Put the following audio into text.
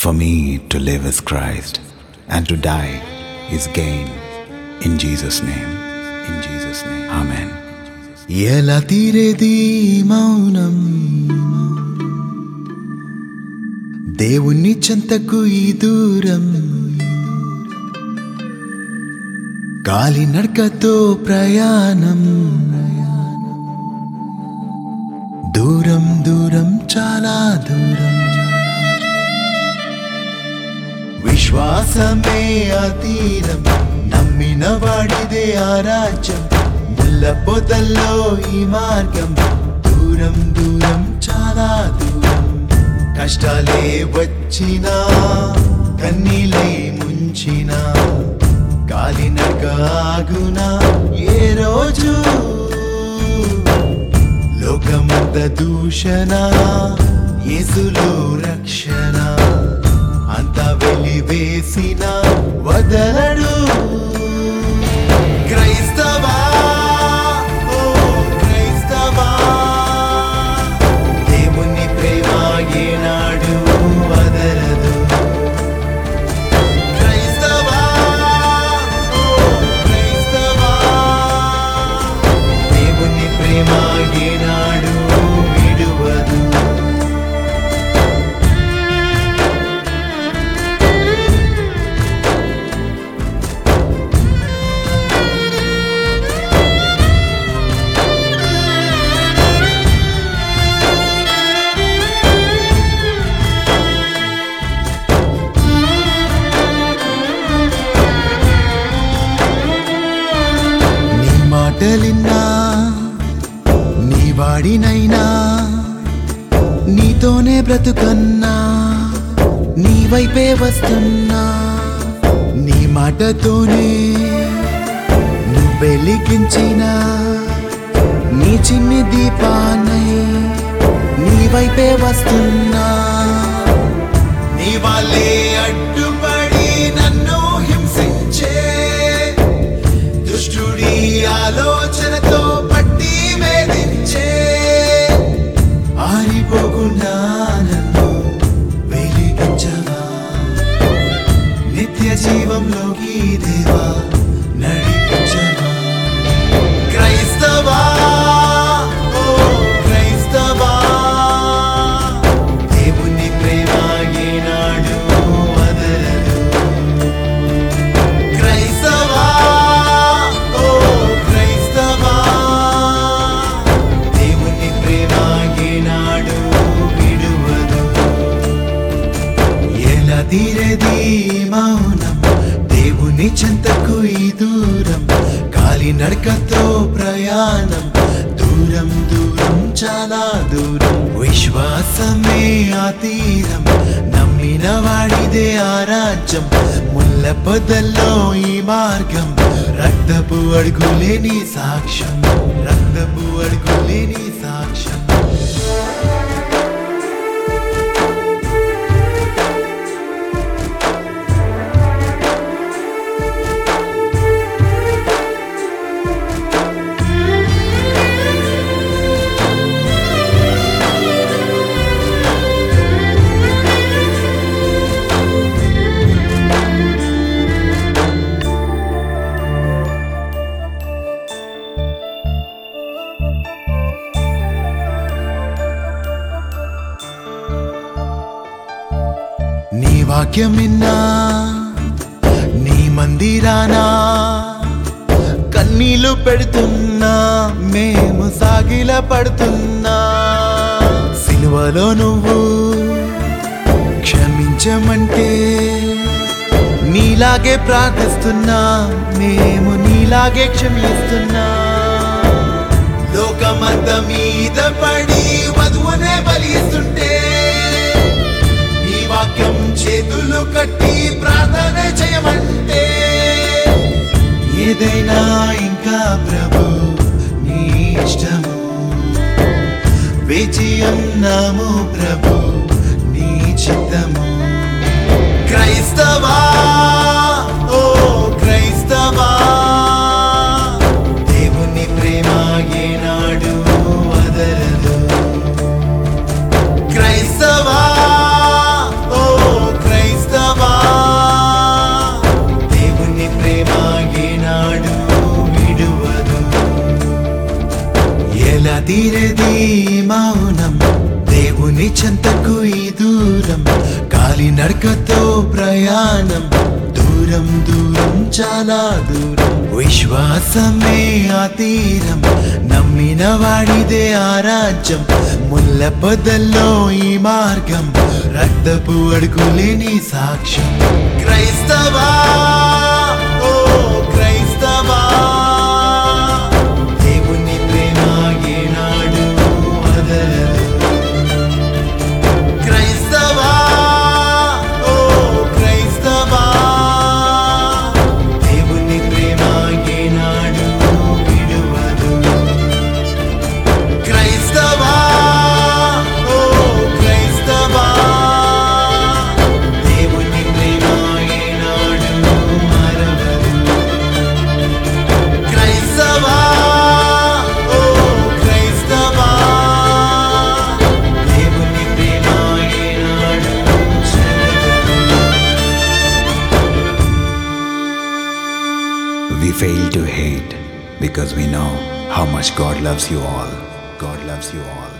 For me to live is Christ, and to die is gain. In Jesus' name, in Jesus' name, Amen. ఎలా తీరేది మౌనం, దేవుని చెంతకు ఈ దూరం, గాలి నడకతో ప్రయాణం, దూరం దూరం చాలా దూరం. విశ్వాసమే ఆ తీరం, నమ్మిన వాడిదే ఆ రాజ్యం, ముళ్ళ పొదల్లో ఈ మార్గం, దూరం దూరం చాలా దూరం. కష్టాలే వచ్చినా కన్నీలై ముంచినా, గాలి నడక ఆగునా ఏ రోజు, లోకమంత దూషణ యేసులో రక్షణ, అంతా వెలివేసిన వదలడు. క్రైస్తవా ఓ క్రైస్తవా, దేవుని ప్రేమ ఏనాడు వదలదు. క్రైస్తవా ఓ క్రైస్తవా, దేవుని ప్రేమ ఏనాడు విడువదు. మాటలిన్నా నీ వాడినైనా, నీతోనే బ్రతుకన్నా, నీ వైపే వస్తున్నా, నీ మాటతోనే నువ్వు వెలిగించిన నీ చిన్ని దీపానై నీ వైపే వస్తున్నా. నీ వాళ్ళే అడ్డుపడి నన్ను హింసించే దుష్టుడి ఆలోచనతో పట్టి వేధించే, ఆరిపోకుండా నన్ను వెలిగించవా, నిత్య జీవంలోకి దేవా నడిపించవా. క్రైస్తవా ఓ క్రైస్తవా, దేవుని ప్రేమ ఏనాడు వదలదు. క్రైస్తవా ఓ క్రైస్తవా, దేవుని ప్రేమ ఏనాడు విడువదు. ఎలా తీరేది మౌనం, దేవుని చెంతకు ఈ దూరం, గాలి నడకతో ప్రయాణం, దూరం దూరం చాలా దూరం. విశ్వాసమే ఆ తీరం, నమ్మిన వాడిదే ఆ రాజ్యం, ముళ్ళ పొదల్లో ఈ మార్గం, రక్తపు అడుగులేని సాక్ష్యం, రక్తపు అడుగులేని సాక్ష్యం. నీ వాక్యం విన్నా నీ మందిరానా, కన్నీళ్లు పెడుతున్నా మేము సాగిల పడుతున్నా, సిలువలో నువ్వు క్షమించమంటే నీలాగే ప్రార్థిస్తున్నా, మేము నీలాగే క్షమిస్తున్నా. లోకమంత మీద పడి వధువునే బలిస్తుంటే, నీ వాక్యం చేతులు కట్టి ప్రార్థన చేయమంటే, ఏదైనా ఇంకా ప్రభు నీ ఇష్టము, వేచి ఉన్నాము ప్రభు నీ చిత్తము. క్రైస్తవా ఓ క్రైస్తవా, దేవుని ప్రేమ ఏనాడు వదలదు. క్రైస్తవా ఓ క్రైస్తవా, తీరేది మౌనం, దేవుని చెంతకు ఈ దూరం, కాలి నడకతో ప్రయాణం, దూరం దూరం చాలా దూరం, విశ్వాసమే ఆ తీరం, నమ్మిన వాడిదే ఆ రాజ్యం, ముళ్ళ పొదల్లో ఈ మార్గం, రక్తపు అడుగులేని సాక్ష్యం. క్రైస్తవా ఓ క్రైస్తవా, దేవుని ప్రేమ ఏనాడు వదలదు. క్రైస్తవా ఓ క్రైస్తవా, దేవుని ప్రేమ ఏనాడు విడువదు. క్రైస్తవా ఓ క్రైస్తవా, దేవుని ప్రేమ ఏనాడు మరవదు. క్రైస్తవా ఓ క్రైస్తవా, దేవుని ప్రేమ ఏనాడు చెరగదు. We fail to hate because we know how much God loves you all. God loves you all.